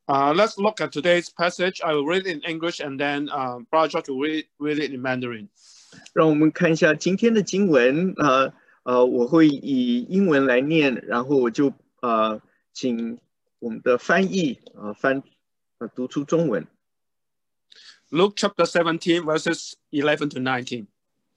Let's look at today's passage. I will read it in English and then Brother George will read it in Mandarin. 让我们看一下今天的经文，我会以英文来念，然后我就请我们的翻译读出中文。 Luke chapter 17 verses 11 to 19.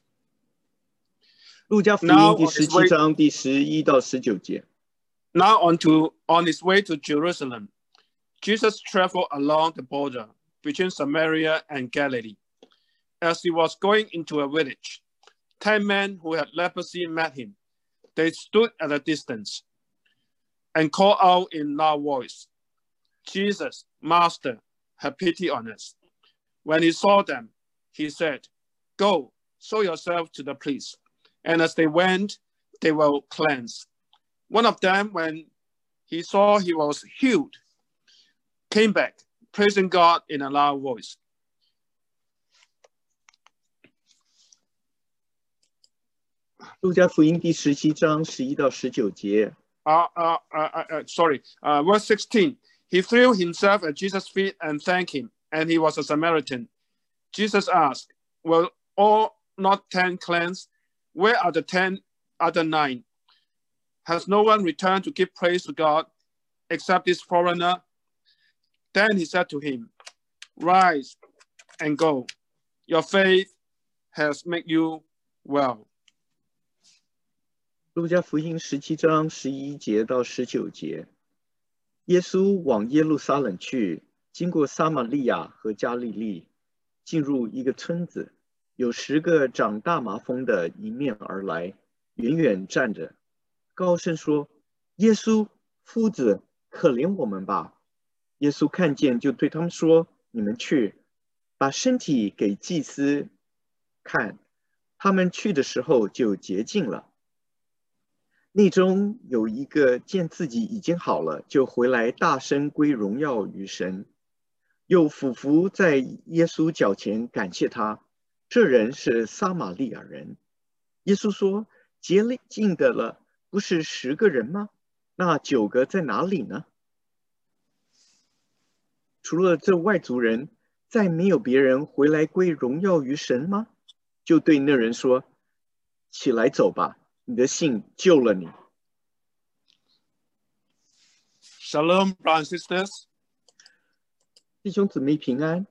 路加福音第17章第11到19节。 Now on his way to Jerusalem, Jesus traveled along the border between Samaria and Galilee. As he was going into a village, 10 men who had leprosy met him. They stood at a distance and called out in loud voice, Jesus, Master, have pity on us. When he saw them, he said, Go, show yourself to the priest. And as they went, they were cleansed. One of them, when he saw he was healed, came back, praising God in a loud voice. 路加福音第17章11到19节。 Verse 16. He threw himself at Jesus' feet and thanked him, and he was a Samaritan. Jesus asked, Were all not 10 cleansed? Where are the 10 other 9? Has no one returned to give praise to God except this foreigner? Then he said to him, Rise and go. Your faith has made you well. 路加福音17章11节到19节。耶稣往耶路撒冷去，经过撒玛利亚和加利利，进入一个村子，有10个长大麻风的迎面而来，远远站着，高声说：“耶稣，夫子，可怜我们吧！”耶稣看见，就对他们说：“你们去，把身体给祭司看。”他们去的时候就洁净了。内中有一个见自己已经好了，就回来大声归荣耀于神，又俯伏在耶稣脚前感谢他。这人是撒玛利亚人。耶稣说：“洁净的了，不是10个人吗？那9个在哪里呢？除了这外族人，再没有别人回来归荣耀于神吗？”就对那人说：“起来走吧，你的信救了你。” Shalom, brothers and sisters. 弟兄姊妹平安。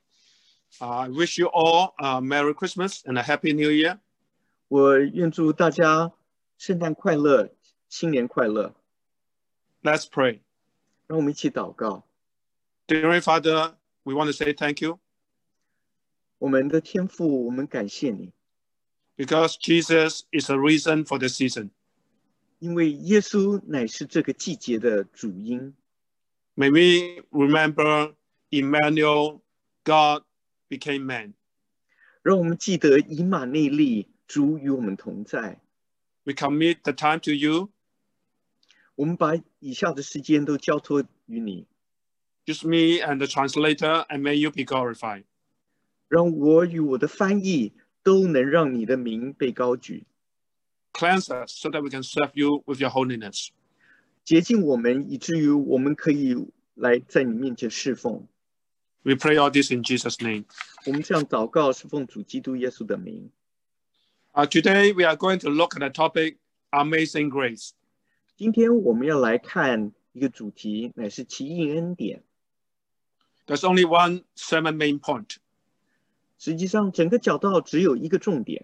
I wish you all a Merry Christmas and a Happy New Year. 我愿祝大家圣诞快乐，新年快乐。 Let's pray. 让我们一起祷告。 Dear Father, we want to say thank you. 我们的天父，我们感谢你。 Because Jesus is a reason for the season. 因为耶稣乃是这个季节的主因。 May we remember Emmanuel, God became man. 让我们记得以马内利，主与我们同在。 We commit the time to you. 我们把以下的时间都交托于你。 Use me and the translator, and may you be glorified. 让我与我的翻译都能让你的名被高举。 Cleanse us so that we can serve you with your holiness. 洁净我们，以至于我们可以来在你面前侍奉。 We pray all this in Jesus' name. 我们这样祷告，是奉主基督耶稣的名。 Today we are going to look at the topic Amazing Grace. 今天我们要来看一个主题，乃是奇异恩典。 There's only one sermon main point. 实际上，整个讲道只有一个重点。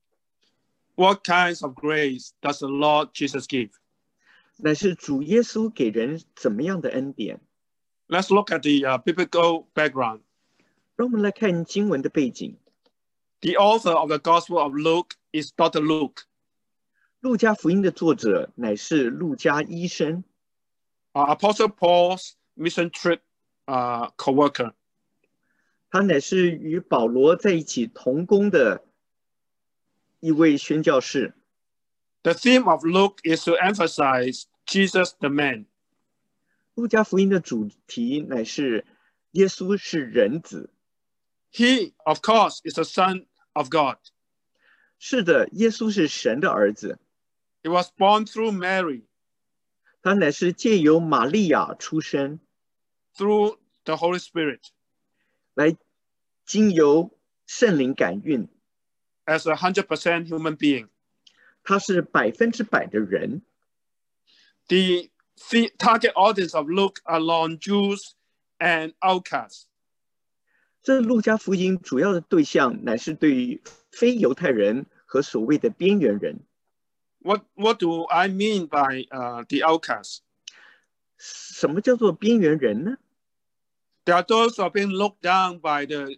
What kinds of grace does the Lord Jesus give? 乃是主耶稣给人怎么样的恩典？ Let's look at the biblical background. 让我们来看经文的背景。 The author of the Gospel of Luke is Dr. Luke. 路加福音的作者乃是路加医生。 Apostle Paul's mission trip co-worker. 他乃是与保罗在一起同工的一位宣教士。 The theme of Luke is to emphasize Jesus the man. 路加福音的主题乃是耶稣是人子。 He, of course, is the Son of God. 是的，耶稣是神的儿子。 He was born through Mary. 他乃是借由玛利亚出生。 through the Holy Spirit 来经由圣灵感孕， as a 100% human being. 他是100%的人。 The target audience of Luke are non-Jews and outcasts. 这路加福音主要的对象乃是对于非犹太人和所谓的边缘人。 What do I mean by the outcasts? 什么叫做边缘人呢？ They are those who are being looked down by the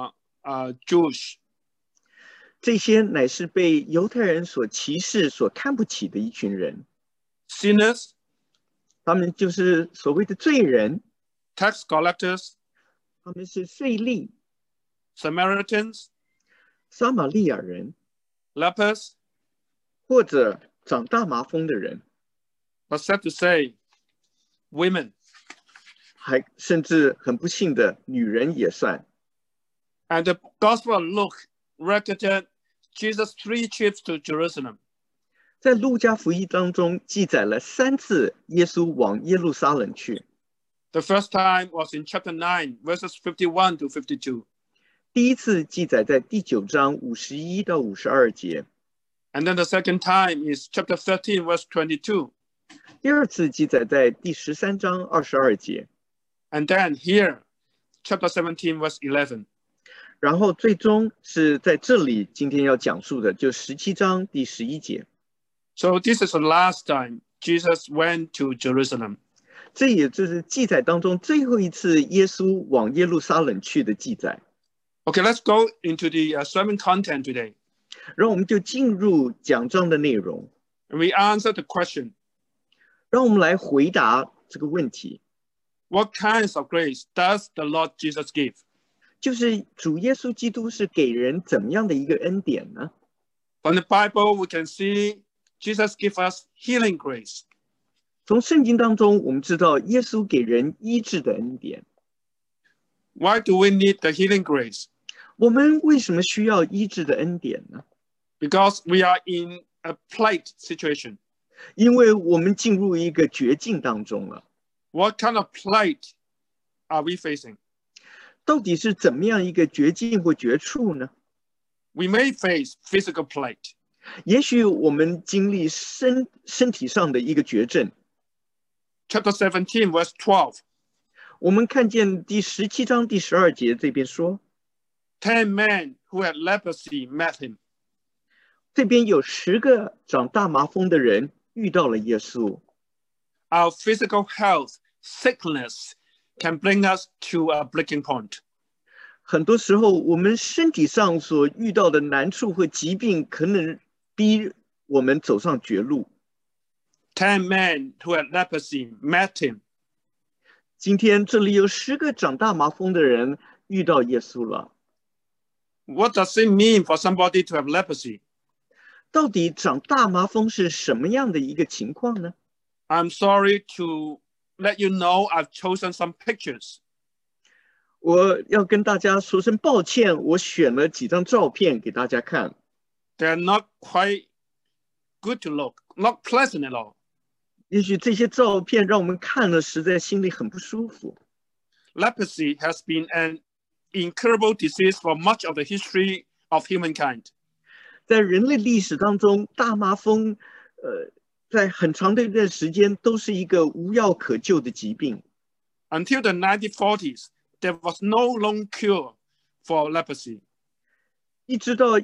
Jewish. 这些乃是被犹太人所歧视、所看不起的一群人。 Sinners, 他们就是所谓的罪人， tax collectors, 他们是税吏、 Samaritans, 撒玛利亚人， lepers, 或者长大麻风的人， but sad to say, women. 还甚至很不幸的女人也算。 And the Gospel of Luke recorded Jesus' 3 trips to Jerusalem. 在路加福音当中记载了3次耶稣往耶路撒冷去。 The first time was in chapter 9, verses 51 to 52. 第一次记载在第9章51到52节， And then the second time is chapter 13, verse 22. 第二次记载在第13章22节， And then here, chapter 17, verse 11. 然后最终是在这里今天要讲述的就17章第11节。 So this is the last time Jesus went to Jerusalem. 这也就是记载当中最后一次耶稣往耶路撒冷去的记载。 Okay, let's go into the sermon content today. 让我们就进入讲章的内容， And we answer the question, 让我们来回答这个问题， what kinds of grace does the Lord Jesus give? 就是主耶稣基督是给人怎么样的一个恩典呢？ From the Bible, we can see Jesus gives us healing grace. 从圣经当中我们知道耶稣给人医治的恩典。 Why do we need the healing grace? 我们为什么需要医治的恩典呢？ Because we are in a plight situation. 因为我们进入一个绝境当中了。 What kind of plight are we facing? 到底是怎么样一个绝境或绝处呢？ We may face physical plight. 也许我们经历身体上的一个绝症。 Chapter 17, verse 12. 我们看见第17章第12节这边说， 10 men who had leprosy met him. 这边有10个长大麻风的人遇到了耶稣。 Our physical health, sickness can bring us to a breaking point. 很多时候我们身体上所遇到的难处和疾病可能逼我们走上绝路。 10 men who had leprosy met him. 今天这里有10个长大麻风的人遇到耶稣了。 What does it mean for somebody to have leprosy? 到底长大麻风是什么样的一个情况呢？ I'm sorry to let you know I've chosen some pictures. 我要跟大家说声抱歉，我选了几张照片给大家看。 They're not quite good to look, not pleasant at all. 也许这些照片让我们看了实在心里很不舒服。 Leprosy has been an incurable disease for much of the history of humankind. 在人类历史当中，大麻风，在很长的一段时间都是一个无药可救的疾病。 Until the 1940s, there was no known cure for leprosy. 一直到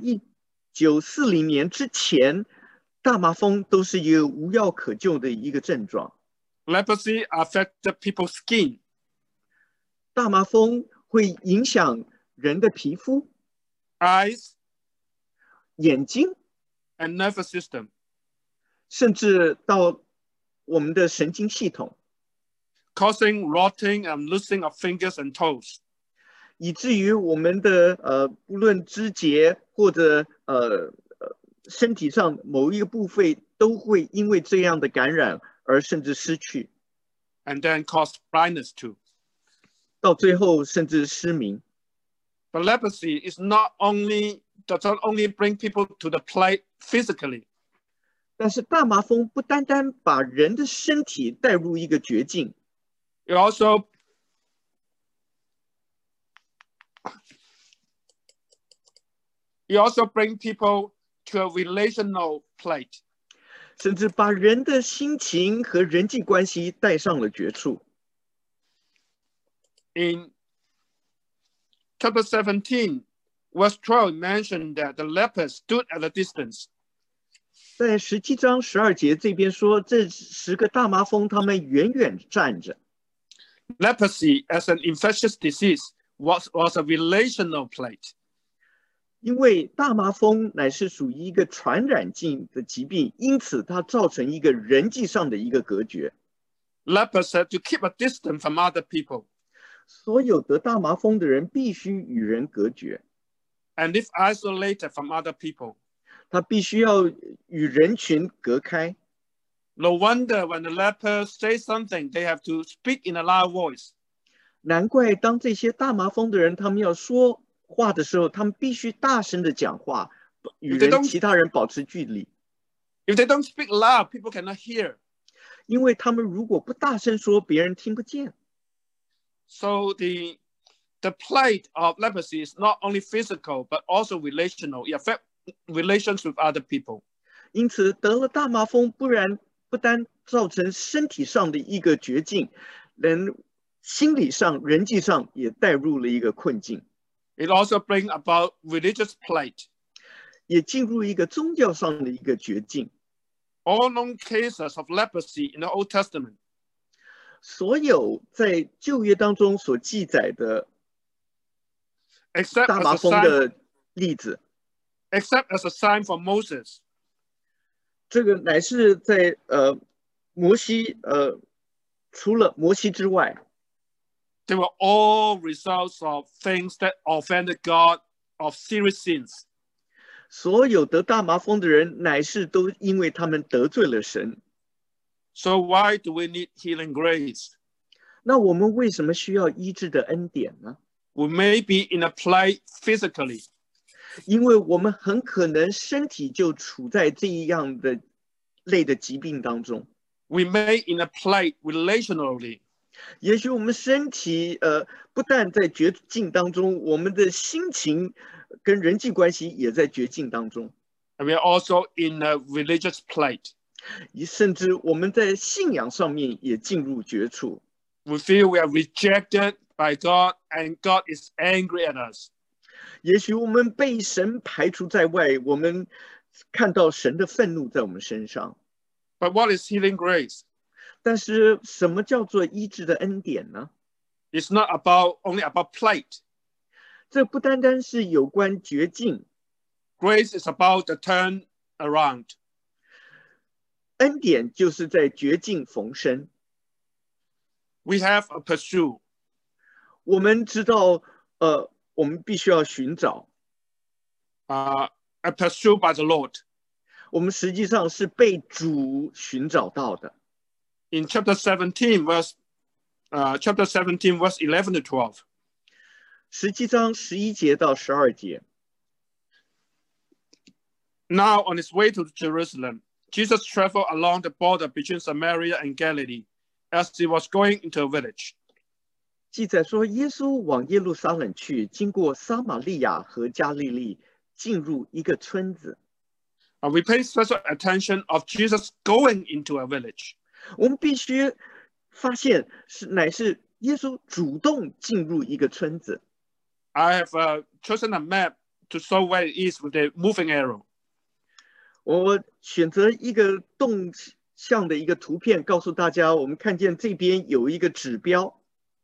1940年之前，大麻风都是一个无药可救的一个症状。 Leprosy affected people's skin, 大麻风会影响人的皮肤、 eyes, 眼睛， and nervous system, 甚至到我们的神经系统， causing rotting and losing of fingers and toes. 以至于我们的不论肢节或者身体上某一个部分都会因为这样的感染而甚至失去， And then cause blindness too. 到最后甚至失明。 But leprosy does not only bring people to the plight physically. 但是大麻风不单单把人的身体带入一个绝境， It also He also brings people to a relational plate. 甚至把人的心情和人际关系带上了绝处。 In chapter 17, verse 12 mentioned that the lepers stood at a distance. 在17章12节这边说，这10个大麻风他们远远站着。 Leprosy as an infectious disease was a relational plate. 因为大麻风乃是属于一个传染性的疾病，因此它造成一个人际上的一个隔绝。 Lepers had to keep a distance from other people. 所有得大麻风的人必须与人隔绝。 And live isolated from other people. 他必须要与人群隔开。 No wonder when the lepers say something, they have to speak in a loud voice. 难怪当这些大麻风的人他们要说话的时候，他们必须大声的讲话，与其他人保持距离。 If they don't speak loud, people cannot hear. 因为他们如果不大声说，别人听不见。 So the plight of leprosy is not only physical, but also relational. It affects relations with other people. 因此，得了大麻风，不单造成身体上的一个绝境，连心理上、人际上也带入了一个困境。 It also brings about religious plight. 也进入一个宗教上的一个绝境。 All known cases of leprosy in the Old Testament. 所有在旧约当中所记载的大麻风的例子 except as a sign for Moses. 这个乃是在摩西除了摩西之外 They were all results of things that offended God, of serious sins. 所有得大麻风的人乃是都因为他们得罪了神。 So why do we need healing grace? 那我们为什么需要医治的恩典呢？ We may be in a plight physically. 因为我们很可能身体就处在这样的类的疾病当中。 We may in a plight relationally. 也许我们身体不但在绝境当中，我们的心情跟人际关系也在绝境当中。 And we are also in a religious plight. 甚至我们在信仰上面也进入绝处。 We feel we are rejected by God and God is angry at us. 也许我们被神排除在外，我们看到神的愤怒在我们身上。 But what is healing grace? 但是什么叫做医治的恩典呢？ It's not only about plight. 这不单单是有关绝境。 Grace is about the turn around. 恩典就是在绝境逢生。 We have a pursuit. 我们知道，我们必须要寻找。 A pursuit by the Lord. 我们实际上是被主寻找到的。 In chapter 17, verse 11 to 12. 17章11节到12节。 Now on his way to Jerusalem, Jesus traveled along the border between Samaria and Galilee, as he was going into a village. 记载说，耶稣往耶路撒冷去，经过撒玛利亚和加利利，进入一个村子。 We pay special attention of Jesus going into a village. 我们必须发现乃是耶稣主动进入一个村子。 I have chosen a map to show where it is with a moving arrow. 我选择一个动向的一个图片，告诉大家，我们看见这边有一个指标。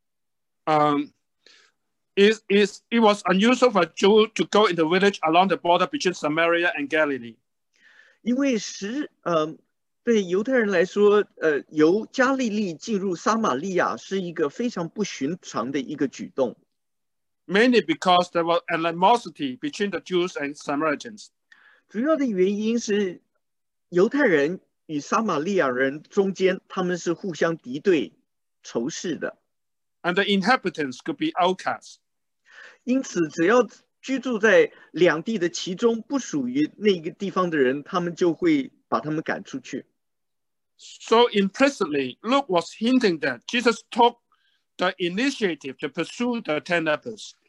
It was unusual for a Jew to go in the village along the border between Samaria and Galilee. 因为对犹太人来说，由加利利进入撒玛利亚是一个非常不寻常的一个举动。 Mainly because there was animosity between the Jews and Samaritans. 主要的原因是犹太人与撒玛利亚人中间，他们是互相敌对、仇视的。 And the inhabitants could be outcasts. 因此，只要居住在两地的其中，不属于那个地方的人，他们就会把他们赶出去。 So implicitly, Luke was hinting that Jesus took the initiative to pursue the 10 lepers.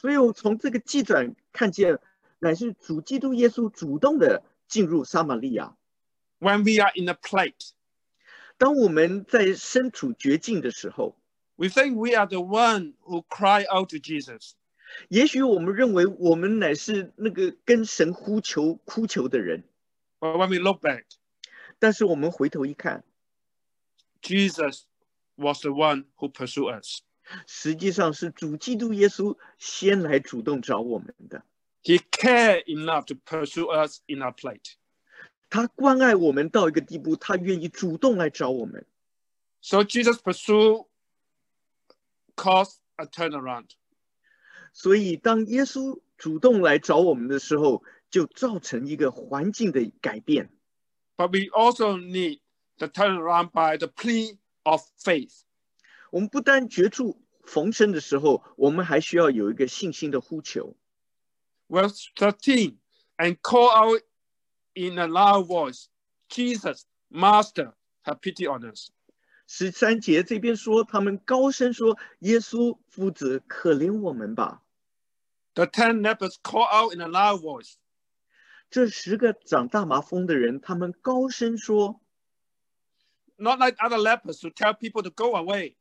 所以我从这个记载看见，乃是主基督耶稣主动的进入撒玛利亚。 When we are in a plight, 当我们在身处绝境的时候， we think we are the one who cry out to Jesus. 也许我们认为我们乃是那个跟神呼求、哭求的人， But when we look back, 但是我们回头一看， Jesus was the one who pursued us. 实际上是主基督耶稣先来主动找我们的。 He cared enough to pursue us in our plight. 他关爱我们到一个地步，他愿意主动来找我们。 So Jesus' pursuit caused a turnaround. 所以当耶稣主动来找我们的时候，就造成一个环境的改变。 But we also need the turnaround by the plea of faith. 我们不单绝处逢生的时候，我们还需要有一个信心的呼求。 Verse 13, and call out in a loud voice, Jesus, Master, have pity on us. 13节这边说，他们高声说：“耶稣夫子，可怜我们吧。” The 10 lepers call out in a loud voice. 这10个长大麻风的人，他们高声说 Not like other lepers who tell people to go away.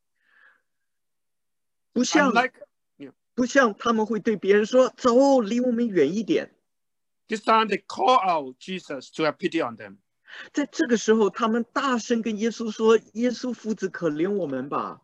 不像 不像他们会对别人说：“走，离我们远一点。” This time they call out Jesus to have pity on them. 在这个时候，他们大声跟耶稣说：“耶稣夫子，可怜我们吧。”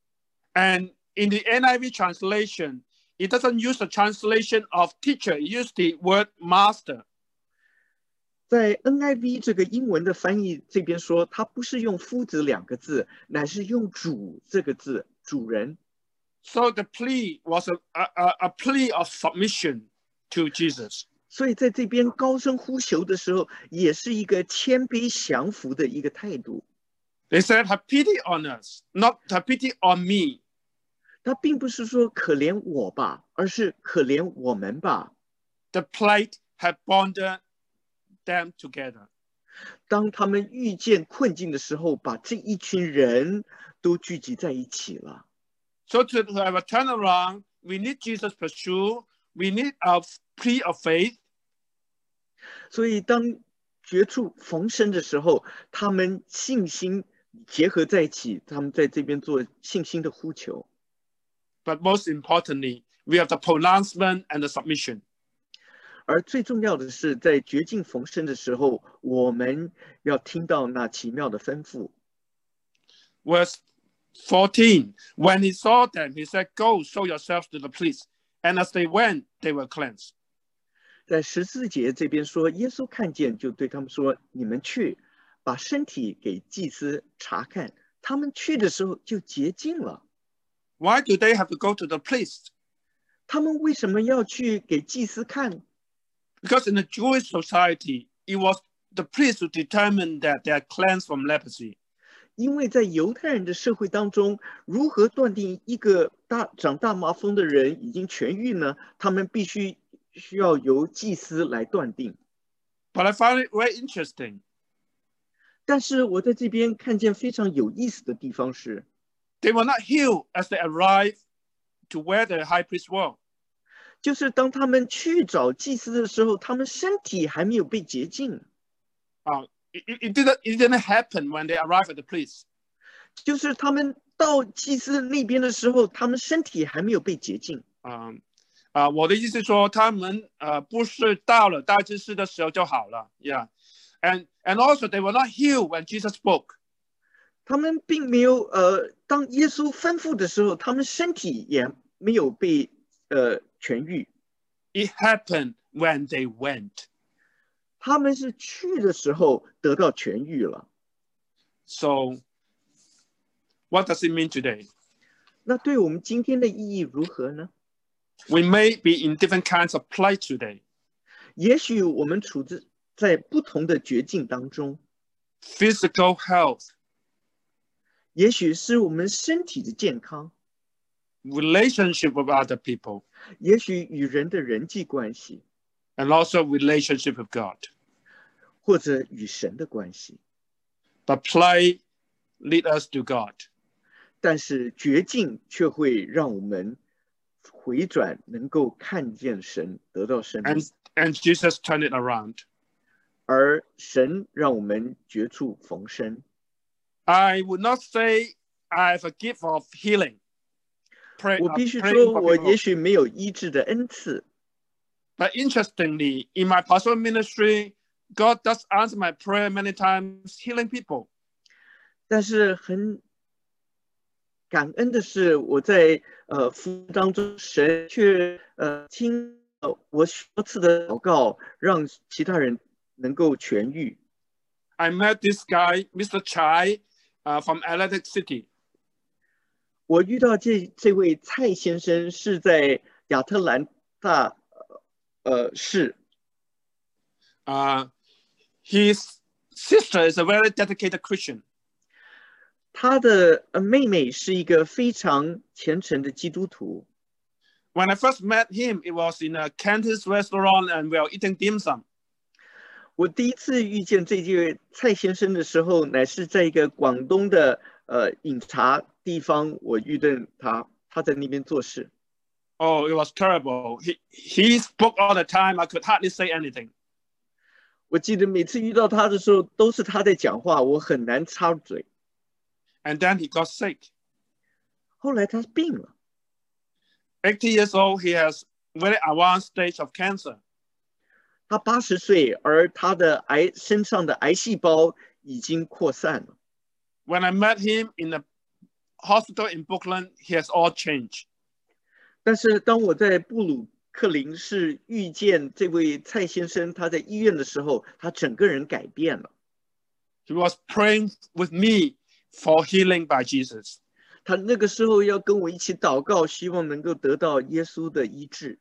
And in the NIV translation, it doesn't use the translation of teacher, it uses the word master. 在 NIV 这个英文的翻译这边说，它不是用夫子2个字，乃是用主这个字，主人。 So the plea was a plea of submission to Jesus. 所以在这边高声呼求的时候，也是一个谦卑降服的一个态度。 They said, have pity on us, not have pity on me. 他并不是说可怜我吧，而是可怜我们吧。 The plight had bonded them together. 当他们遇见困境的时候，把这一群人都聚集在一起了。 So to have a turnaround, we need Jesus' pursuit, we need our plea of faith. 所以当绝处逢生的时候，他们信心结合在一起，他们在这边做信心的呼求。 But most importantly, we have the pronouncement and the submission. 而最重要的是，在绝境逢生的时候，我们要听到那奇妙的吩咐。 Verse 14, when he saw them, he said, go, show yourselves to the priest. And as they went, they were cleansed. 在14节这边说，耶稣看见，就对他们说：“你们去，把身体给祭司查看。”他们去的时候就洁净了。 Why do they have to go to the priest? 他们为什么要去给祭司看？ Because in the Jewish society, it was the priest who determined that they are cleansed from leprosy. 因为在犹太人的社会当中，如何断定一个长大麻风的人已经痊愈呢？他们需要由祭司来断定。 But I found it very interesting. 但是我在这边看见非常有意思的地方是， They were not healed as they arrived to where the high priest was. 就是当他们去找祭司的时候，他们身体还没有被洁净。 It didn't happen when they arrived at the priest. 就是他们到祭司那边的时候，他们身体还没有被洁净。 我的意思说，他们不是到了大祭司的时候就好了 ，Yeah. And also they were not healed when Jesus spoke. 他们并没有当耶稣吩咐的时候，他们身体也没有被痊愈。 It happened when they went. 他们是去的时候得到痊愈了。 So, what does it mean today? 那对我们今天的意义如何呢？ We may be in different kinds of plight today. 也许我们处在不同的绝境当中。 Physical health. 也许是我们身体的健康。 Relationship with other people. 也许与人的人际关系。 And also relationship with God. 或者与神的关系。 But plight lead us to God. 但是绝境却会让我们回转，能够看见神，得到生命。 And Jesus turned it around. 而神让我们绝处逢生。 I would not say I have a gift of healing. 我必须 praying 说， for 我 people. 也许没有医治的恩赐， But interestingly, in my pastoral ministry, God does answer my prayer many times, healing people. 但是很感恩的是，我在服务当中，神却听我许多次的祷告，让其他人能够痊愈。 I met this guy, Mr. Chai, from Atlantic City. 我遇到这位蔡先生是在亚特兰大市。 His sister is a very dedicated Christian. 他的妹妹是一个非常虔诚的基督徒。 When I first met him, it was in a Cantonese restaurant and we were eating dim sum. 我第一次遇见这位蔡先生的时候，乃是在一个广东的饮茶地方，我遇见他，他在那边做事。 Oh, it was terrible. He spoke all the time. I could hardly say anything. 我记得每次遇到他的时候，都是他在讲话，我很难插嘴。 And then he got sick. 后来他病了。 80 years old, he has very advanced stage of cancer. 他80岁，而他的身上的癌细胞已经扩散了。 When I met him in the hospital in Brooklyn, he has all changed. 但是当我在布鲁克林市遇见这位蔡先生，他在医院的时候，他整个人改变了。 He was praying with me for healing by Jesus. 他那个时候要跟我一起祷告，希望能够得到耶稣的医治。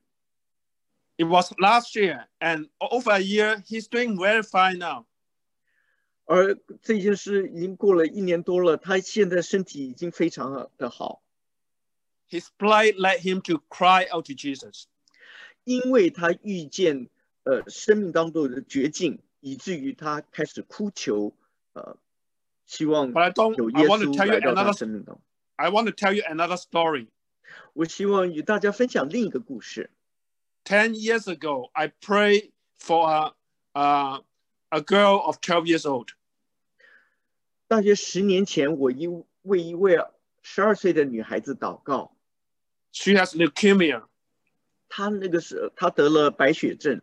It was last year, and over a year, he's doing very fine now. 而这件事已经过了1年多了，他现在身体已经非常的好。 His plight led him to cry out to Jesus. 因为他遇见生命当中的绝境，以至于他开始哭求，希望有耶稣来到他生命当中。 I want to tell you another story. 我希望与大家分享另一个故事。 10 years ago, I prayed for a girl of 12 years old. 大约10年前，我为一位12岁的女孩子祷告。 She has leukemia. 她得了白血症。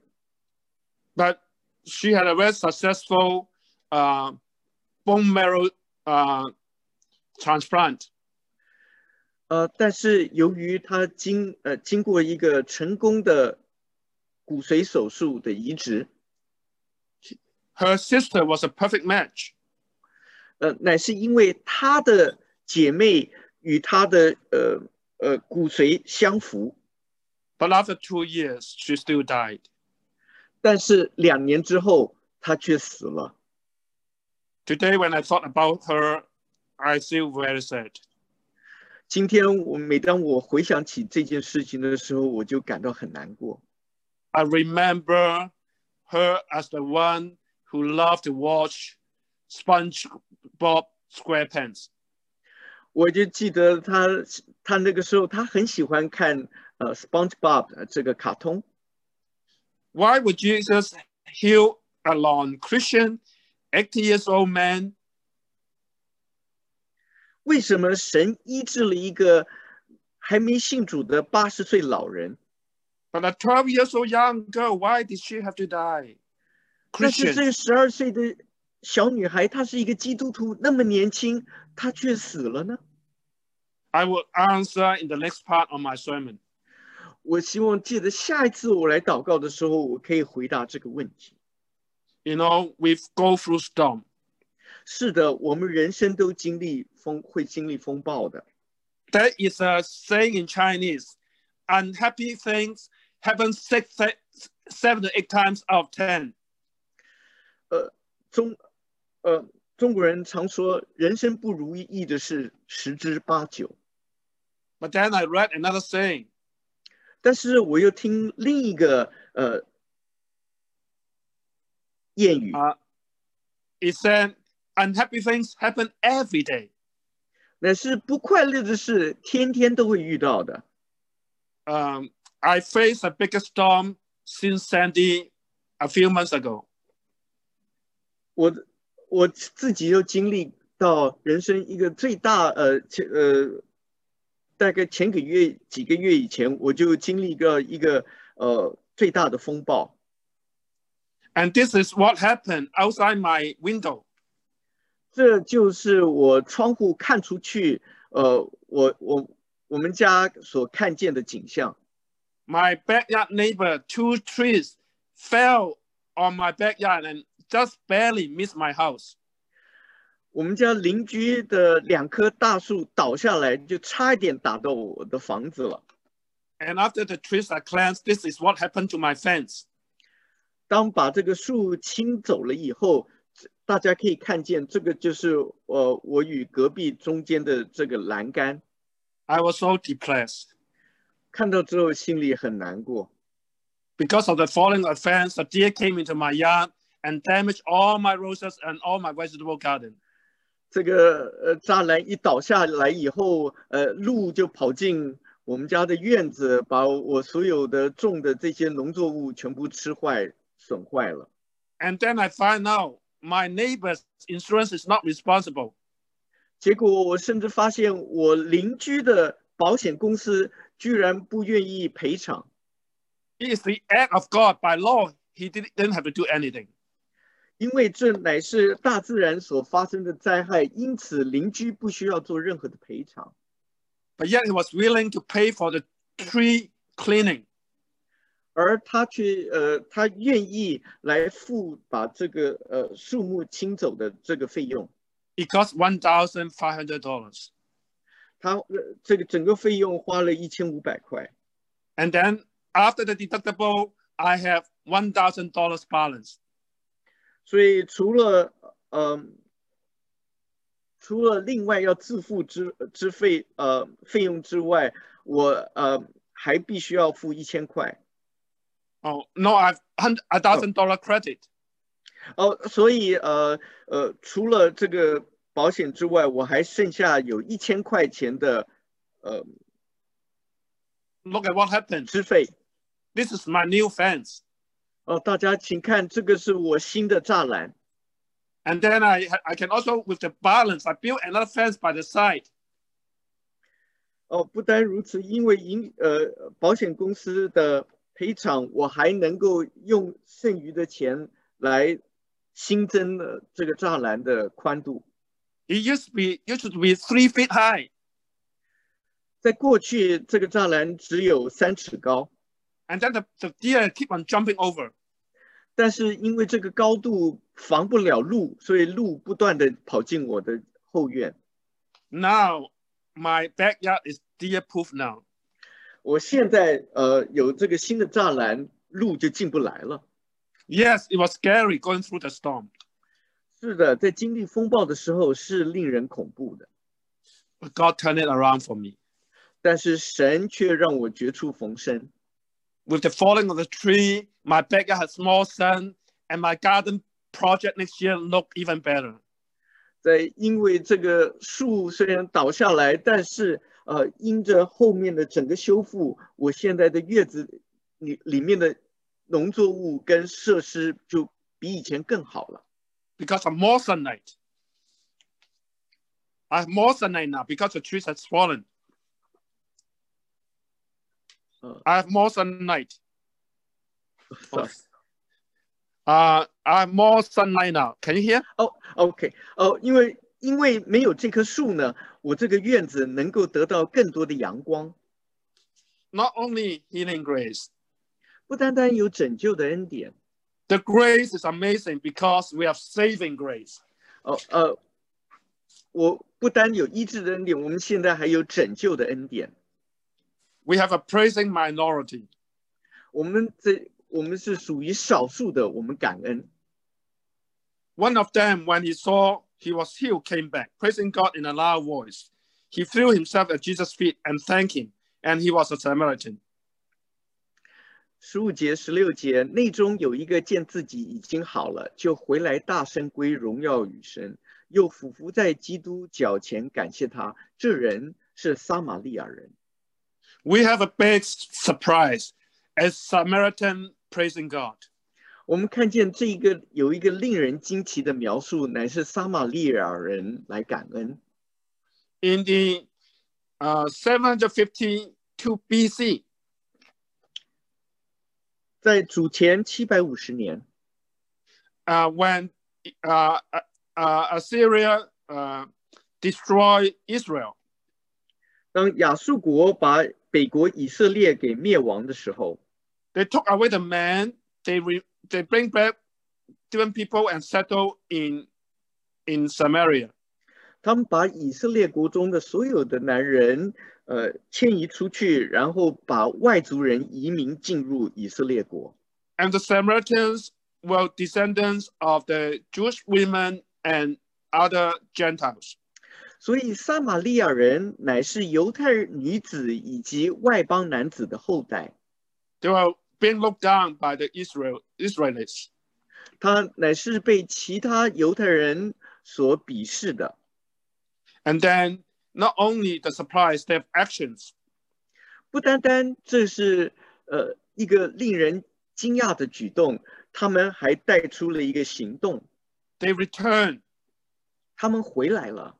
But she had a very successful bone marrow transplant. 但是由于她经过一个成功的骨髓手术的移植。 Her sister was a perfect match. 乃是因为她的姐妹与她的骨髓相符。 But after 2 years, she still died. 但是2年之后，她却死了。 Today, when I thought about her, I feel very sad. 今天每当我回想起这件事情的时候，我就感到很难过。 I remember her as the one who loved to watch SpongeBob SquarePants. 我就记得他那个时候，他很喜欢看SpongeBob 这个卡通。 Why would Jesus heal a non-Christian 80 years old man? 为什么神医治了一个还没信主的80岁老人？ But a 12 years old young girl, why did she have to die? 但是这个12岁的小女孩，她是一个基督徒，那么年轻，她却死了呢？ I will answer in the next part of my sermon. 我希望记得下一次我来祷告的时候，我可以回答这个问题。 You know, we go through storm. 是的，我们人生都会经历风暴的。 There is a saying in Chinese, unhappy things happen 7 to 8 times out of 10. 中国人常说，人生不如意的事10之8九。 But then I read another saying. 但是我又听另一个谚语。 It said, unhappy things happen every day. 那是不快乐的事，天天都会遇到的。 I faced the biggest storm since Sandy a few months ago. 我自己又经历到人生一个最大大概几个月以前，我就经历过一个最大的风暴。 And this is what happened outside my window. 这就是我窗户看出去，我们家所看见的景象。 My backyard neighbor, 2 trees fell on my backyard and just barely missed my house. 我们家邻居的2棵大树倒下来，就差一点打到我的房子了。 And after the trees are cleansed, this is what happened to my fence. 当把这个树清走了以后，大家可以看见，这个就是我与隔壁中间的这个栏杆。 I was so depressed. 看到之后心里很难过。 Because of the falling of the fence, the deer came into my yard and damaged all my roses and all my vegetable garden. 这个栅栏一倒下来以后，鹿就跑进我们家的院子，把我所有的种的这些农作物全部吃坏、损坏了。 And then I find out my neighbor's insurance is not responsible. 结果我甚至发现我邻居的保险公司居然不愿意赔偿。 It is the act of God. By law, he didn't have to do anything. 因为这乃是大自然所发生的灾害，因此邻居不需要做任何的赔偿。 But yet he was willing to pay for the tree cleaning. 而他愿意来付把这个树木清走的这个费用。 It cost $1,500. 他这个整个费用花了1500块。 And then after the deductible, I have $1,000 balance. 所以除了另外要自付费用之外，我还必须要付1000块。 Oh no, I've $1,000 credit. 所以除了这个保险之外，我还剩下有1000块钱的 Look at what happened. 支费。 This is my new fence. 大家请看，这个是我新的栅栏。 And then I can also, with the balance, I built another fence by the side. 不单如此，因为保险公司的赔偿，我还能够用剩余的钱来新增了这个栅栏的宽度。 It used to be 3 feet high. 在过去，这个栅栏只有3尺高。 And then the deer keep on jumping over. 但是因为这个高度防不了鹿，所以鹿不断的跑进我的后院。 Now my backyard is deer-proof now. 我现在有这个新的栅栏，鹿就进不来了。 Yes, it was scary going through the storm. 是的，在经历风暴的时候是令人恐怖的。 But God turned it around for me. 但是神却让我绝处逢生。 With the falling of the tree, my backyard had small sun, and my garden project next year looked even better. 因为这个树虽然倒下来，但是因着后面的整个修复，我现在的院子里面的农作物跟设施就比以前更好了。 Because of more sunlight. I have more sunlight now because the trees has fallen. I have more sunlight. I have more sunlight now. Can you hear? OK. 因为没有这棵树呢，我这个院子能够得到更多的阳光。 Not only healing grace. 不单单有拯救的恩典。 The grace is amazing because we have saving grace. 我不单有医治的恩典，我们现在还有拯救的恩典。 We have a praising minority. 我们是属于少数的，我们感恩。 One of them, when he saw he was healed, came back, praising God in a loud voice. He threw himself at Jesus' feet and thanked him, and he was a Samaritan. 15节、16节，内中有一个见自己已经好了，就回来大声归荣耀与神，又俯伏在基督脚前感谢他。这人是撒玛利亚人。 We have a big surprise as Samaritan praising God. 我们看见有一个令人惊奇的描述，乃是撒玛利亚人来感恩。 In the 752 BC, 在主前750年， when Assyria destroyed Israel, 当亚述国把北国以色列给灭亡的时候， they took away the man, they bring back different people and settle in Samaria. 他们把以色列国中的所有的男人迁移出去，然后把外族人移民进入以色列国。 And the Samaritans were descendants of the Jewish women and other Gentiles. 所以撒玛利亚人乃是犹太女子以及外邦男子的后代。 They were being looked down by the Israelites. 他乃是被其他犹太人所鄙视的。 And then not only the surprise, they have actions. 不单单这是一个令人惊讶的举动，他们还带出了一个行动。 They return. 他们回来了。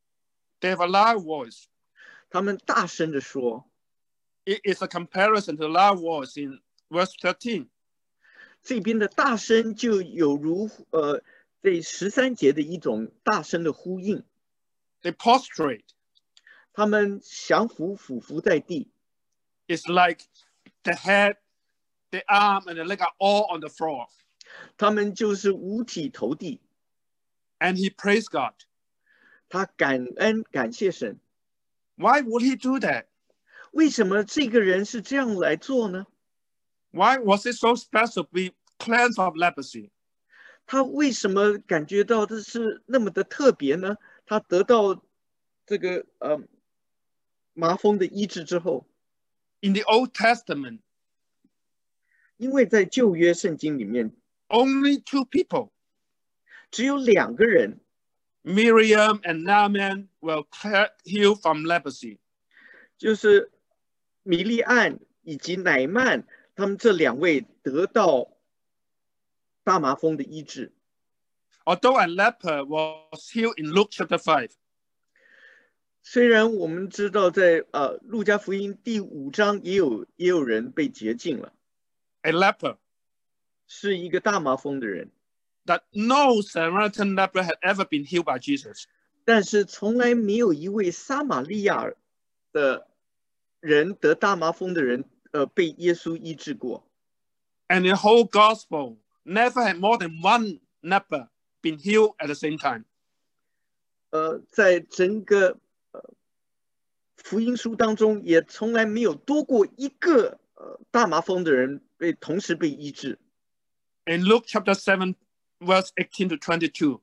They have a loud voice. 他们大声地说。 It is a comparison to the loud voice in verse 13. 这边的大声就有如这13节的一种大声的呼应。 They prostrate. 他们降服俯伏在地。 It's like the head, the arm, and the leg are all on the floor. 他们就是五体投地。 And he praised God. 他感恩感谢神。 Why would he do that? 为什么这个人是这样来做呢？ Why was it so special to be cleansed of leprosy? 他为什么感觉到这是那么的特别呢？他得到这个麻风的医治之后。 In the Old Testament, 因为在旧约圣经里面 only 2 people, 只有2个人 Miriam and Naaman, were healed from leprosy. 就是米利暗以及乃曼，他们这2位得到大麻风的医治。 Although a leper was healed in Luke chapter 5, 虽然我们知道在路加福音第5章也有人被洁净了， a leper, 是一个大麻风的人， that no Samaritan leper had ever been healed by Jesus. 但是从来没有一位撒玛利亚的人得大麻风的人被耶稣医治过。 And the whole gospel never had more than 1 leper been healed at the same time. 在整个福音书当中，也从来没有多过一个大麻风的人同时被医治。 In Luke chapter 7, verse 18 to 22,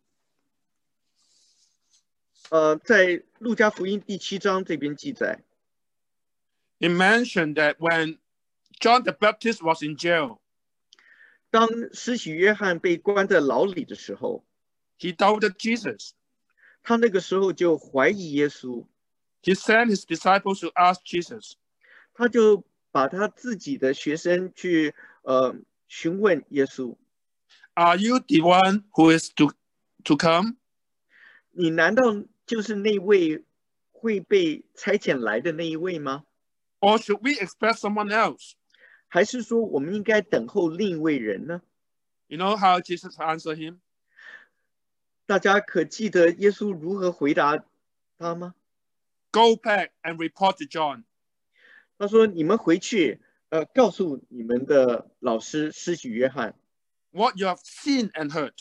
在路加福音第7章这边记载， it mentioned that when John the Baptist was in jail, 当施洗约翰被关在牢里的时候， he doubted Jesus. 他那个时候就怀疑耶稣， He sent his disciples to ask Jesus, 他就把他自己的学生去询问耶稣： Are you the one who is to come? 你难道就是那位会被差遣来的那一位吗？ Or should we expect someone else? 还是说我们应该等候另一位人呢？ You know how Jesus answered him? 大家可记得耶稣如何回答他吗？ Go back and report to John. 他说：“你们回去，告诉你们的老师施洗约翰， What you have seen and heard.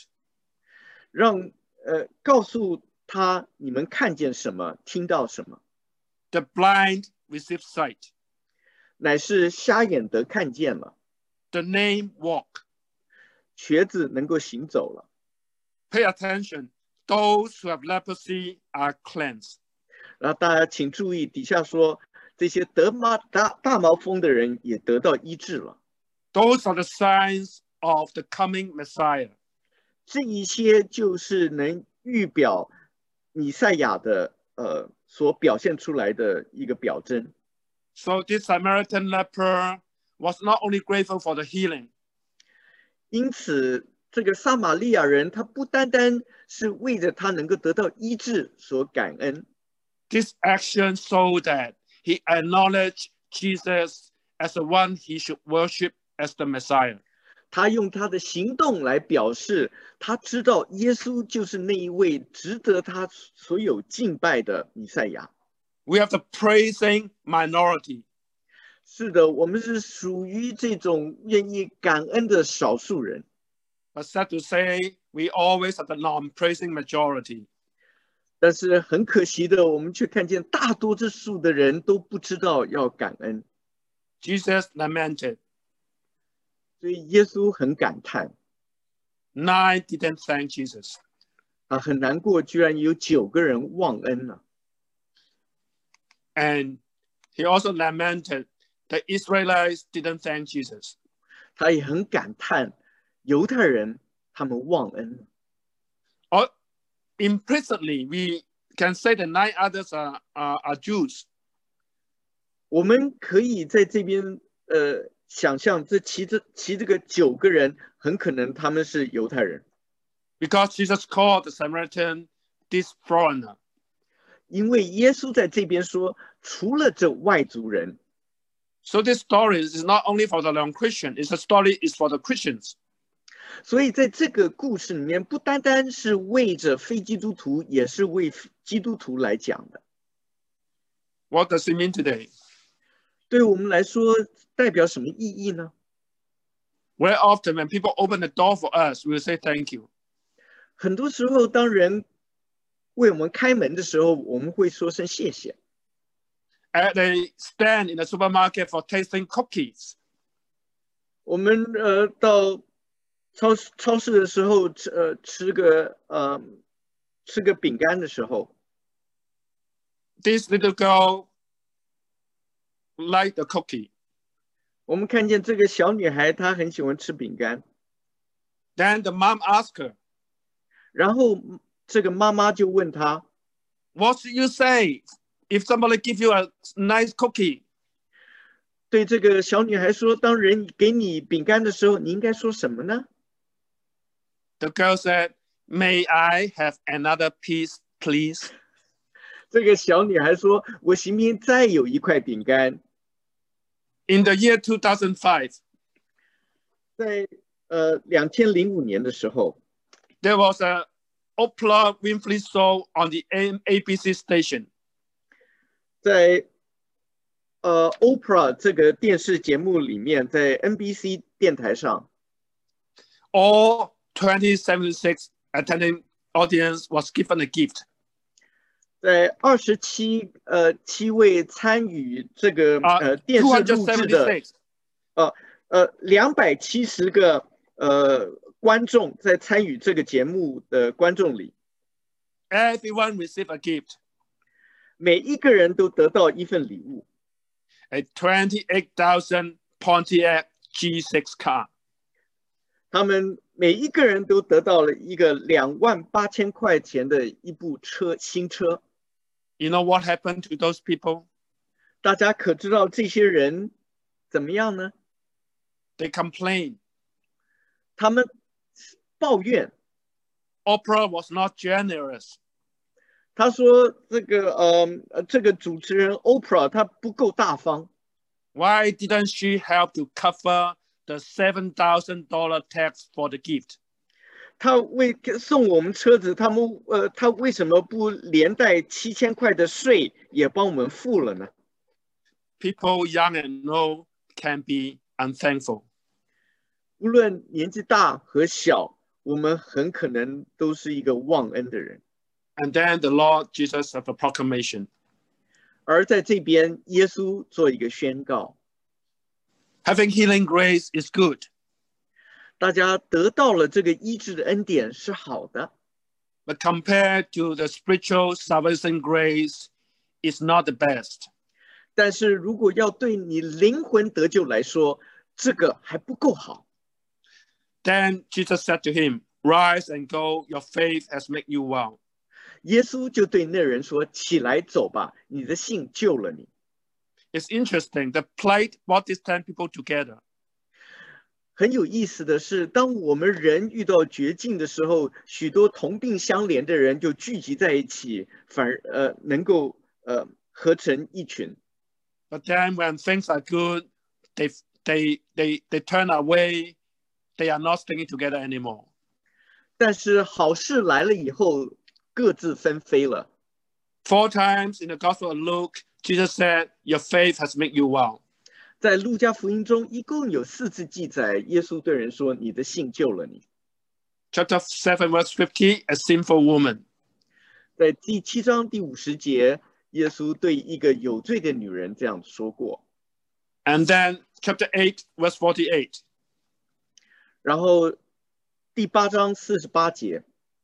告诉他你们看见什么，听到什么， The blind receive sight. 乃是瞎眼得看见了， The lame walk. 瘸子能够行走了。 Pay attention. Those who have leprosy are cleansed. 然后大家请注意，底下说这些得大麻风的人也得到医治了。 Those are the signs of the coming Messiah. 这一些就是能预表弥赛亚的所表现出来的一个表征。 So this Samaritan leper was not only grateful for the healing, 因此，这个撒玛利亚人他不单单是为着他能够得到医治所感恩， this action showed that he acknowledged Jesus as the one he should worship as the Messiah. 他用他的行动来表示，他知道耶稣就是那一位值得他所有敬拜的弥赛亚。 We have the praising minority. 是的，我们是属于这种愿意感恩的少数人。 But sad to say, we always have the non-praising majority. 但是很可惜的，我们却看见大多数的人都不知道要感恩， Jesus lamented. 所以耶稣很感叹， 9 didn't thank Jesus. 他很难过，居然有9个人忘恩了。 And he also lamented that Israelites didn't thank Jesus. 他也很感叹，犹太人他们忘恩了。 Or implicitly, we can say the 9 others are Jews. 我们可以在这边想象，其这个9个人很可能他们是犹太人， Because Jesus called the Samaritan this foreigner. 因为耶稣在这边说，除了这外族人， So this story is not only for the non-Christian, it's a story is for the Christians. 所以在这个故事里面，不单单是为着非基督徒，也是为基督徒来讲的。 What does it mean today? 对我们来说，代表什么意义呢？ Very often when people open the door for us, we will say thank you. 很多时候，当人为我们开门的时候，我们会说声谢谢。 At they stand in the supermarket for tasting cookies. 我们到超市的时候，吃个饼干的时候， This little girl liked the cookie. 我们看见这个小女孩，她很喜欢吃饼干。 Then the mom asked her, 然后这个妈妈就问她， what should you say if somebody give you a nice cookie? 对这个小女孩说：“当人给你饼干的时候，你应该说什么呢？” The girl said, may I have another piece, please? 这个小女孩说：“我行不行再有一块饼干？” In the year 2005, 在2005年的时候， there was a Oprah Winfrey show on the ABC station. 在Oprah 这个电视节目里面，在 NBC 电台上， All 276 attending audience was given a gift. 在27位参与这个电视录制的270个观众在参与这个节目的观众里， Everyone received a gift. 每一个人都得到一份礼物。 A 28,000 Pontiac G6 car. 他们每一个人都得到了一个28000块钱的一部新车。 You know what happened to those people? 大家可知道这些人怎么样呢？ They complained. 他们抱怨。 Oprah was not generous. 他说这个主持人 Oprah 他不够大方。 Why didn't she help to cover the $7,000 tax for the gift? 他为送我们车子，他为什么不连带7000块的税也帮我们付了呢？ People young and old can be unthankful. 无论年纪大和小，我们很可能都是一个忘恩的人。 And then the Lord Jesus have a proclamation. 而在这边，耶稣做一个宣告： Having healing grace is good. 大家得到了这个医治的恩典是好的， But compared to the spiritual salvation grace, it's not the best. 但是如果要对你灵魂得救来说，这个还不够好。 Then Jesus said to him, rise and go, your faith has made you well. 耶稣就对那人说：“起来走吧，你的信救了你。” It's interesting. The plague brought these 10 people together. 很有意思的是，当我们人遇到绝境的时候，许多同病相怜的人就聚集在一起，能够合成一群。 But then when things are good, they turn away. They are not sticking together anymore. 但是好事来了以后，各自纷飞了。 4 times in the Gospel of Luke, Jesus said, "Your faith has made you well." 在路加福音中，一共有4次记载，耶稣对人说：“你的信救了你。” Chapter 7, verse 50, a sinful woman. 在第7章第50节，耶稣对一个有罪的女人这样说過。 And then chapter 8, verse 48. 然後第8章48節，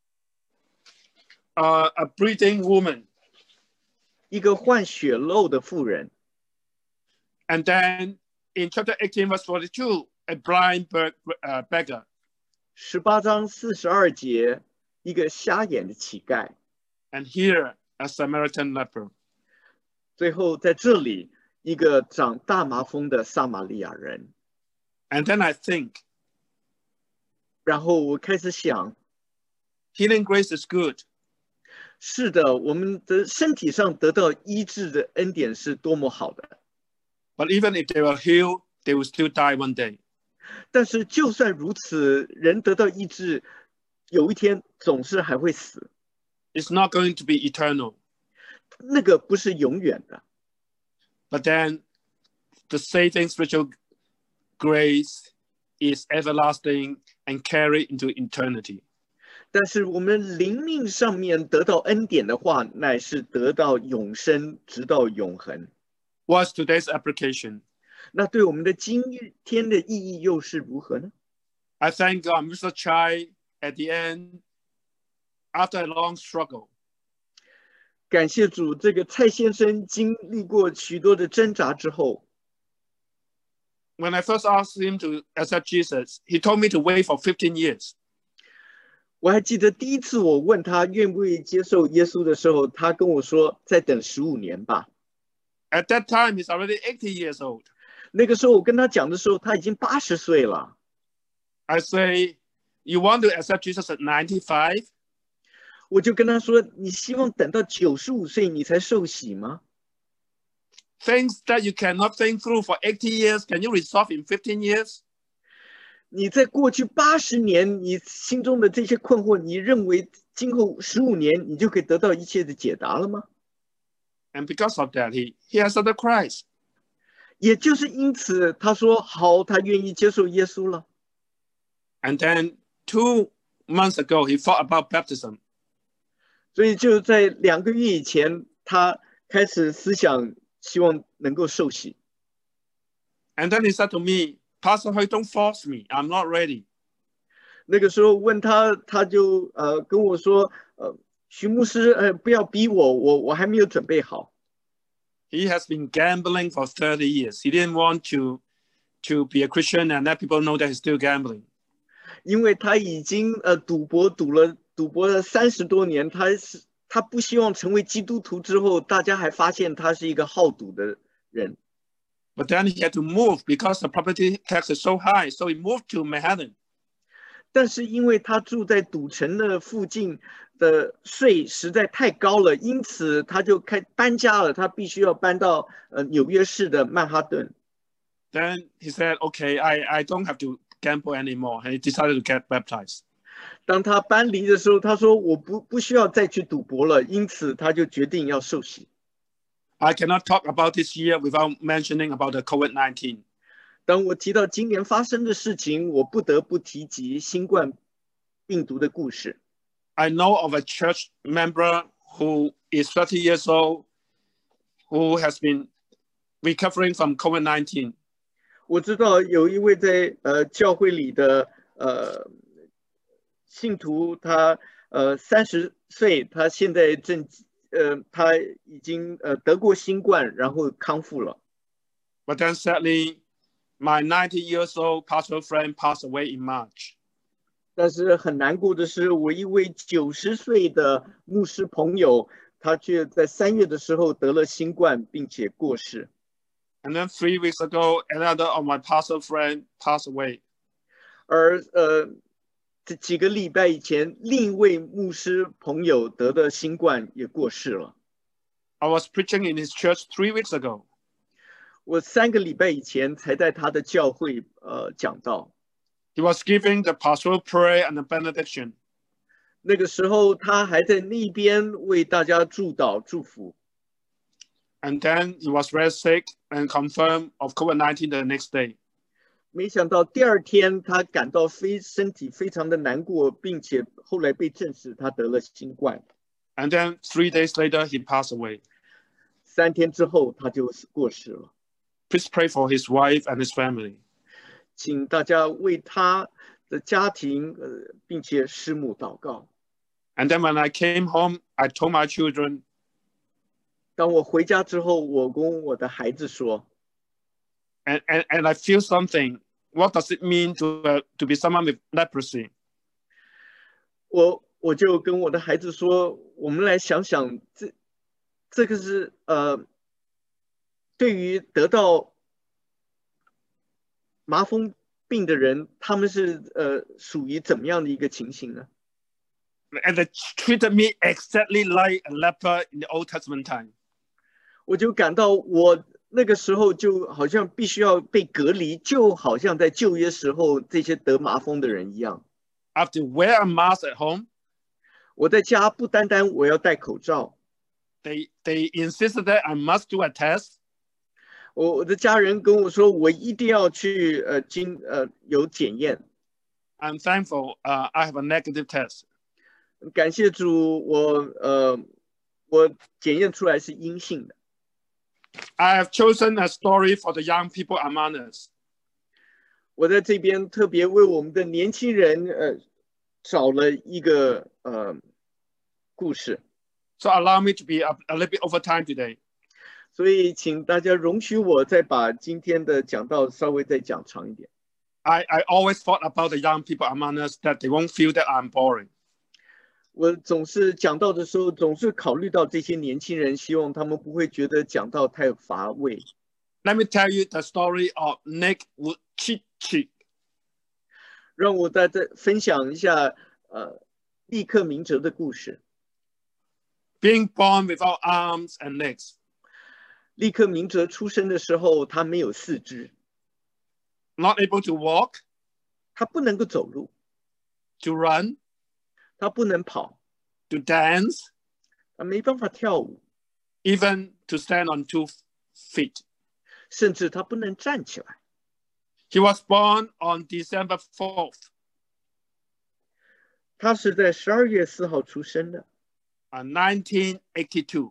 a bleeding woman. 一個患血漏的婦人。 And then in chapter 18, verse 42, a blind beggar. 18章42節，一個瞎眼的乞丐。 And here, a Samaritan leper. 最後在這裡，一個長大麻風的撒瑪利亞人。 And then I think, 然後我開始想 healing grace is good. 是的，我們的身體上得到醫治的恩典是多麼好的。 But even if they were healed, they will still die one day. 但是就算如此，人得到医治，有一天總是還會死。 It's not going to be eternal. 那個不是永遠的。 But then the saving spiritual grace is everlasting and carried into eternity. 但是我們靈命上面得到恩典的話，乃是得到永生，直到永恆。 What's today's application? 那對我們的今天的意義又是如何呢？ I thank God, Mr. Chai, at the end, after a long struggle, 感謝主，這個蔡先生經歷過許多的掙扎之後， when I first asked him to accept Jesus, he told me to wait for 15 years. 我還記得第一次我問他願不願意接受耶穌的時候，他跟我說再等15年吧。 At that time, he's already 80 years old. 那個時候我跟他講的時候，他已經80歲了。 I say, you want to accept Jesus at 95? 我就跟他說，你希望等到95歲你才受洗嗎？ Things that you cannot think through for 80 years, can you resolve in 15 years? 你在過去80年，你心中的這些困惑，你認為今後15年你就可以得到一切的解答了嗎？ And because of that, he accepted Christ. 也就是因此，他說好，他願意接受耶穌了。 And then 2 months ago, he thought about baptism. 所以就在2個月以前，他開始思想，希望能夠受洗。 And then he said to me, Pastor Hui, don't force me. I'm not ready. 那個時候問他，他就跟我說，徐牧師，不要逼我，我還沒有準備好。 He has been gambling for 30 years. He didn't want to be a Christian and let people know that he's still gambling. 因為他已經賭博了30多年，他不希望成為基督徒之後，大家還發現他是一個好賭的人。 But then he had to move because the property tax is so high, so he moved to Manhattan. 但是因為他住在賭城的附近的稅實在太高了，因此他就搬家了，他必須要搬到紐約市的曼哈頓。 Then he said, okay, I don't have to gamble anymore. And he decided to get baptized. 當他搬離的時候，他說我不需要再去賭博了，因此他就決定要受洗。 I cannot talk about this year without mentioning about the COVID-19. 當我提到今年發生的事情，我不得不提及新冠病毒的故事。 I know of a church member who is 30 years old, who has been recovering from COVID-19. 我知道有一位在教會裡的信徒，他30歲，他現在他已經得過新冠，然後康復了。 But then sadly, my 90 years old pastoral friend passed away in March. 但是很難過的是，我一位90歲的牧師朋友，他卻在3月的時候得了新冠，並且過世。 And then 3 weeks ago, another of my pastor friend passed away. 而这几个礼拜以前，另一位牧师朋友得的新冠也过世了。 I was preaching in his church 3 weeks ago. 我3个礼拜以前才在他的教会讲道。 He was giving the pastoral prayer and the benediction. 那个时候他还在那边为大家祝祷祝福。 And then he was very sick and confirmed of COVID-19 the next day. 没想到第2天他感到身体非常的难过，并且后来被证实他得了新冠。 And then 3 days later, he passed away. 3天之后他就过世了。 Please pray for his wife and his family. 请大家为他的家庭并且师母祷告。 And then when I came home, I told my children, 当我回家之后，我跟我的孩子说 and I feel something. What does it mean to be someone with leprosy? 我就跟我的孩子说，我们来想想，这个是对于得到麻风病的人，他们是属于怎么样的一个情形呢？ And they treated me exactly like a leper in the Old Testament time. 我就感到我那个时候就好像必须要被隔离，就好像在旧约时候这些得麻风的人一样。 I have to wear a mask at home. 我在家不单单我要戴口罩。 They insisted that I must do a test. 我的家人跟我说，我一定要去有检验。 I'm thankful I have a negative test. 感谢主，我检验出来是阴性的。 I have chosen a story for the young people among us. 我在这边特别为我们的年轻人找了一个故事。 So allow me to be a little bit over time today. 所以请大家容许我再把今天的讲道稍微再讲长一点。 I always thought about the young people among us that they won't feel that I'm boring. 我总是讲道的时候，总是考虑到这些年轻人，希望他们不会觉得讲道太乏味。 Let me tell you the story of Nick Vujicic. 让我再分享一下立刻明哲的故事。 Being born without arms and legs. 立刻明哲出生的时候，他没有四肢。 Not able to walk. 他不能够走路。 To run. 他不能跑。 To dance. 他没办法跳舞。 Even to stand on 2 feet. 甚至他不能站起来。 He was born on December 4th. 他是在12月4号出生的。 1982.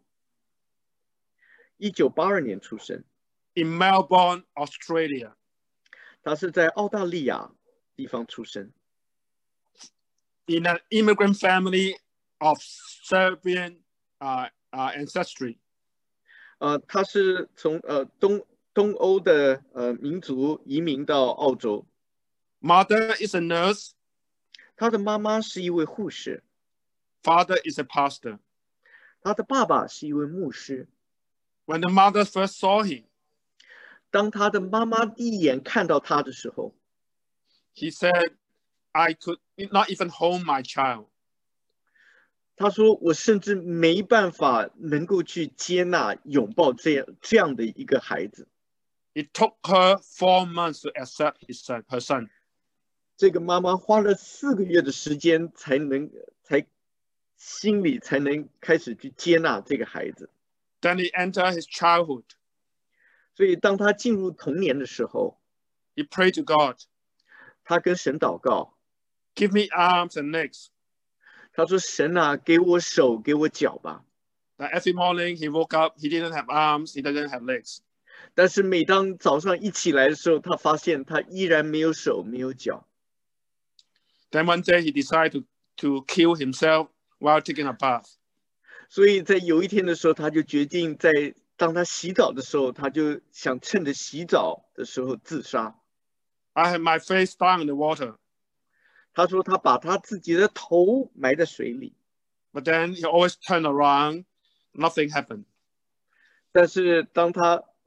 1982年出生。 In Melbourne, Australia. 他是在澳大利亚地方出生。 In an immigrant family of Serbian ancestry. 他是从东欧的民族移民到澳洲。 Mother is a nurse. 他的妈妈是一位护士。 Father is a pastor. 他的爸爸是一位牧师。 When the mother first saw him, 当他的妈妈第一眼看到他的时候 he said, I could not even hold my child. 他说我甚至没办法能够去接纳拥抱这样的一个孩子。 It took her 4 months to accept her son. 这个妈妈花了4个月的时间才心里才能开始去接纳这个孩子。 Then he entered his childhood. 所以当他进入童年的时候 he prayed to God. 他跟神祷告 Give me arms and legs. 他说神啊，给我手给我脚吧。 That every morning he woke up, he didn't have arms, he didn't have legs. 但是每当早上一起来的时候，他发现他依然没有手没有脚。 Then one day he decided to kill himself while taking a bath. 所以在有一天的时候，他就决定当他洗澡的时候，他就想趁着洗澡的时候自杀。 I had my face down in the water. 他说他把他自己的头埋在水里。 But then he always turned around, nothing happened. 但是当他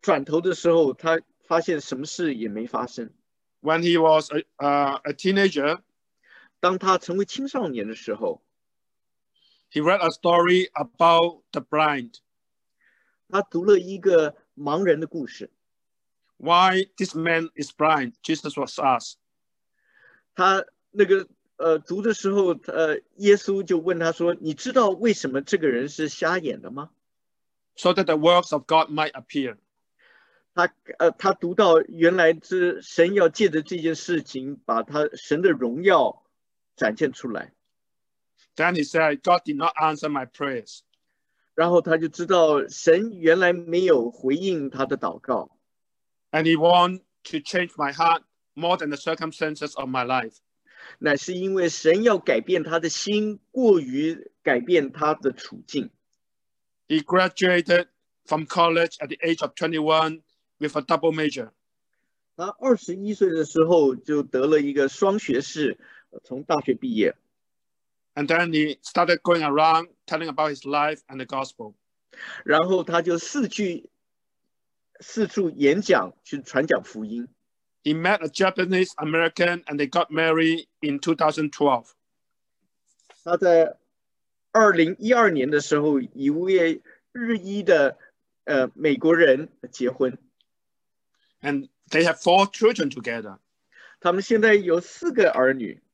转头的时候，他发现什么事也没发生。 When he was a teenager, 当他成为青少年的时候， he read a story about the blind. 他读了一个盲人的故事。 Why this man is blind? Jesus was asked. 他那个读的时候，耶稣就问他说：“你知道为什么这个人是瞎眼的吗？” So that the works of God might appear. 他读到原来是神要借着这件事情，把神的荣耀展现出来。 Then he said, God did not answer my prayers. 然后他就知道神原来没有回应他的祷告。 And he wanted to change my heart more than the circumstances of my life. 乃是因为神要改变他的心，过于改变他的处境。 He graduated from college at the age of 21 with a double major. 他21岁的时候就得了一个双学士，从大学毕业。 And then he started going around telling about his life and the gospel. 然后他就四处演讲，去传讲福音。 He met a Japanese American and they got married in 2012. 他在2012年的时候，一位日裔的美国人结婚。 And they have 4 children together. 他们现在有4个儿女。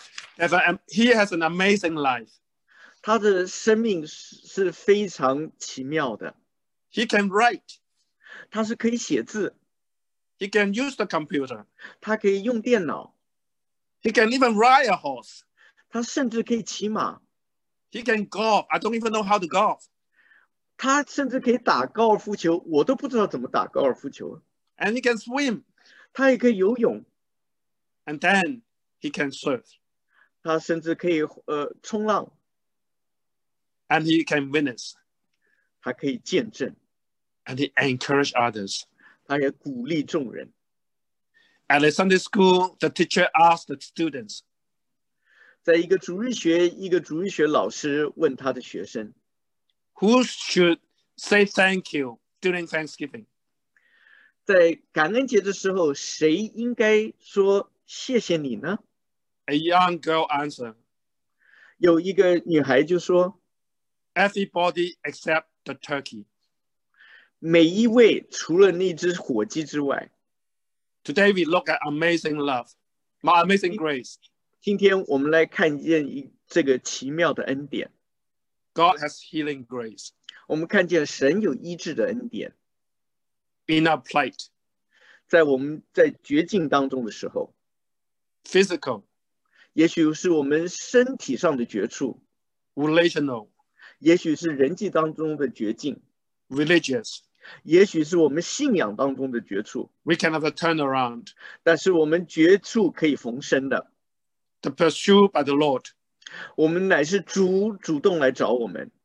He has an amazing life. 他的生命是非常奇妙的。 He can write. 他是可以写字。 He can use the computer. 他可以用电脑。 He can even ride a horse. 他甚至可以骑马。 He can golf. I don't even know how to golf. 他甚至可以打高尔夫球，我都不知道怎么打高尔夫球。 And he can swim. 他也可以游泳。 And then he can surf. 他甚至可以冲浪。 And he can witness. 他可以见证。 And he encouraged others. 他也鼓励众人。 At a Sunday school, the teacher asked the students. 在一个主日学老师问他的学生 Who should say thank you during Thanksgiving? 在感恩节的时候，谁应该说谢谢你呢？ A young girl answered. 有一个女孩就说 Everybody except the turkey. 每一位除了那只火鸡之外。 Today we look at amazing love, my amazing grace. 今天我们来看见这个奇妙的恩典。 God has healing grace. 我们看见神有医治的恩典。 In our plight. 在我们在绝境当中的时候。 Physical. 也许是我们身体上的绝处。 Relational. 也许是人际当中的绝境。 Religious. 也许是我们信仰当中的绝处。 We can have a turnaround. 但是我们绝处可以逢生的。 The pursuit by the Lord. 我们乃是主动来找我们。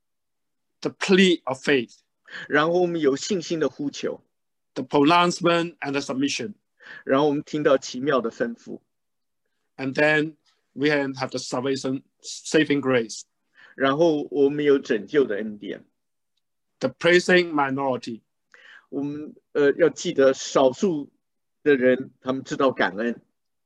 The plea of faith. 然后我们有信心的呼求。 The pronouncement and the submission. 然后我们听到奇妙的吩咐。 And then we can have the salvation, saving grace. 然后我们有拯救的恩典。 The praising minority. 我们要记得少数的人，他们知道感恩。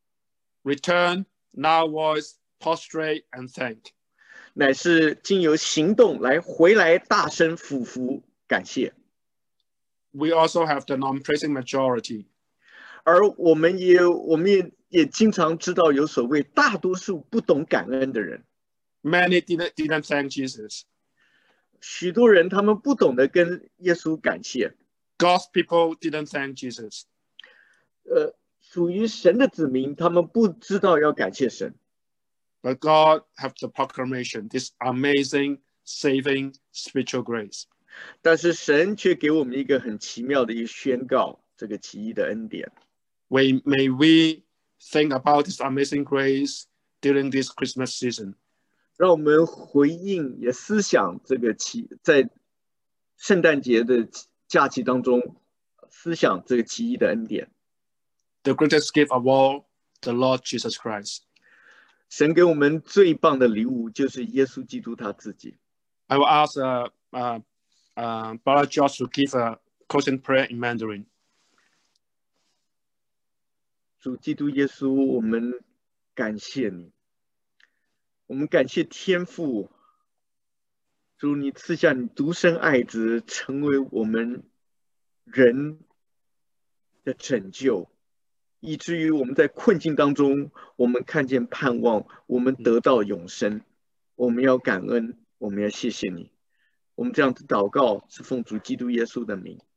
Return, now voice, prostrate and thank. 乃是经由行动来回来大声俯伏感谢。 We also have the non-praising majority. 而我们也经常知道有所谓大多数不懂感恩的人。 Many didn't thank Jesus. 许多人他们不懂得跟耶稣感谢。 God's people didn't thank Jesus. 属于神的子民，他们不知道要感谢神。 But God have the proclamation, this amazing, saving, spiritual grace. 但是神却给我们一个很奇妙的一个宣告，这个奇异的恩典。 May we think about this amazing grace during this Christmas season. 让我们回应也思想这个在圣诞节的假期当中，思想这个奇异的恩典。 The greatest gift of all, the Lord Jesus Christ. 神给我们最棒的礼物就是耶稣基督他自己。 I will ask Brother George to give a closing prayer in Mandarin. 主基督耶稣，我们感谢你，我们感谢天父，主你赐下你独生爱子，成为我们人的拯救，以至于我们在困境当中，我们看见盼望，我们得到永生。我们要感恩，我们要谢谢你。我们这样子祷告，是奉主基督耶稣的名。